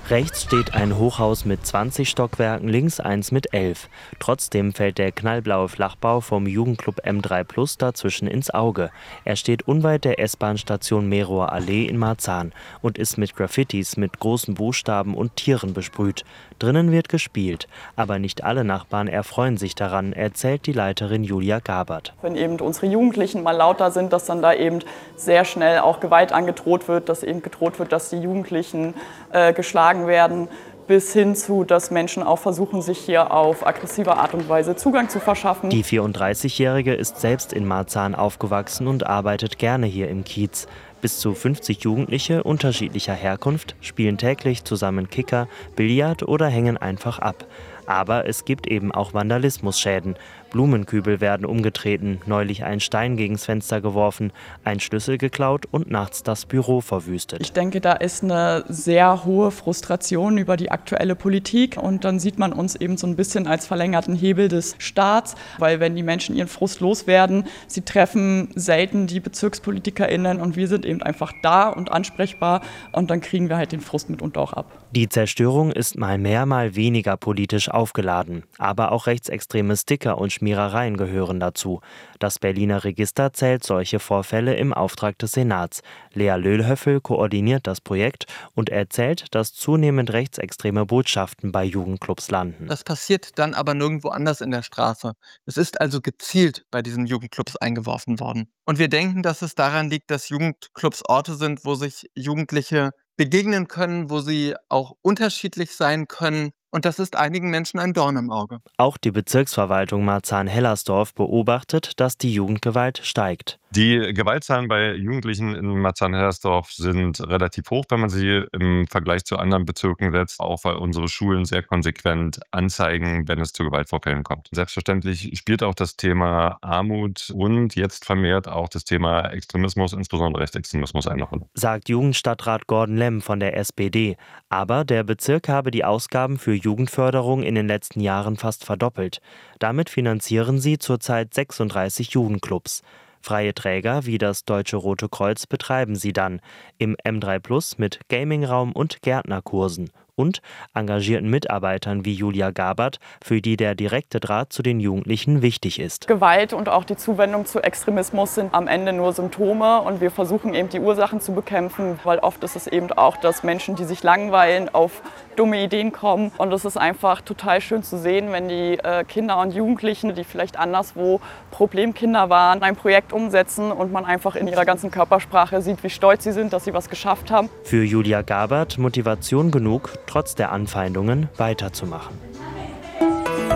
Rechts steht ein Hochhaus mit 20 Stockwerken, links eins mit 11. Trotzdem fällt der knallblaue Flachbau vom Jugendclub M3 Plus dazwischen ins Auge. Er steht unweit der S-Bahn-Station Meroer Allee in Marzahn und ist mit Graffitis mit großen Buchstaben und Tieren besprüht. Drinnen wird gespielt, aber nicht alle Nachbarn erfreuen sich daran, erzählt die Leiterin Julia Gabert. Wenn eben unsere Jugendlichen mal lauter sind, dass dann da eben sehr schnell auch Gewalt angedroht wird, dass eben gedroht wird, dass die Jugendlichen geschlagen werden, bis hin zu, dass Menschen auch versuchen, sich hier auf aggressive Art und Weise Zugang zu verschaffen. Die 34-Jährige ist selbst in Marzahn aufgewachsen und arbeitet gerne hier im Kiez. Bis zu 50 Jugendliche unterschiedlicher Herkunft spielen täglich zusammen Kicker, Billard oder hängen einfach ab. Aber es gibt eben auch Vandalismusschäden. Blumenkübel werden umgetreten, neulich ein Stein gegens Fenster geworfen, ein Schlüssel geklaut und nachts das Büro verwüstet. Ich denke, da ist eine sehr hohe Frustration über die aktuelle Politik und dann sieht man uns eben so ein bisschen als verlängerten Hebel des Staats, weil wenn die Menschen ihren Frust loswerden, sie treffen selten die BezirkspolitikerInnen und wir sind eben einfach da und ansprechbar und dann kriegen wir halt den Frust mitunter auch ab. Die Zerstörung ist mal mehr, mal weniger politisch aufgeladen. Aber auch rechtsextreme Sticker und Schmierereien gehören dazu. Das Berliner Register zählt solche Vorfälle im Auftrag des Senats. Lea Löhlhöffel koordiniert das Projekt und erzählt, dass zunehmend rechtsextreme Botschaften bei Jugendclubs landen. Das passiert dann aber nirgendwo anders in der Straße. Es ist also gezielt bei diesen Jugendclubs eingeworfen worden. Und wir denken, dass es daran liegt, dass Jugendclubs Orte sind, wo sich Jugendliche begegnen können, wo sie auch unterschiedlich sein können. Und das ist einigen Menschen ein Dorn im Auge. Auch die Bezirksverwaltung Marzahn-Hellersdorf beobachtet, dass die Jugendgewalt steigt. Die Gewaltzahlen bei Jugendlichen in Marzahn-Hellersdorf sind relativ hoch, wenn man sie im Vergleich zu anderen Bezirken setzt, auch weil unsere Schulen sehr konsequent anzeigen, wenn es zu Gewaltvorfällen kommt. Selbstverständlich spielt auch das Thema Armut und jetzt vermehrt auch das Thema Extremismus, insbesondere Rechtsextremismus, eine Rolle. Sagt Jugendstadtrat Gordon Lemm von der SPD. Aber der Bezirk habe die Ausgaben für Jugendförderung in den letzten Jahren fast verdoppelt. Damit finanzieren sie zurzeit 36 Jugendclubs. Freie Träger wie das Deutsche Rote Kreuz betreiben sie dann im M3 Plus mit Gamingraum und Gärtnerkursen und engagierten Mitarbeitern wie Julia Gabert, für die der direkte Draht zu den Jugendlichen wichtig ist. Gewalt und auch die Zuwendung zu Extremismus sind am Ende nur Symptome und wir versuchen eben die Ursachen zu bekämpfen, weil oft ist es eben auch, dass Menschen, die sich langweilen, auf dumme Ideen kommen und es ist einfach total schön zu sehen, wenn die Kinder und Jugendlichen, die vielleicht anderswo Problemkinder waren, ein Projekt umsetzen und man einfach in ihrer ganzen Körpersprache sieht, wie stolz sie sind, dass sie was geschafft haben. Für Julia Gabert Motivation genug, trotz der Anfeindungen weiterzumachen.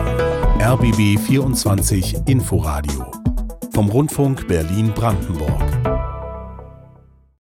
RBB 24 Inforadio vom Rundfunk Berlin-Brandenburg.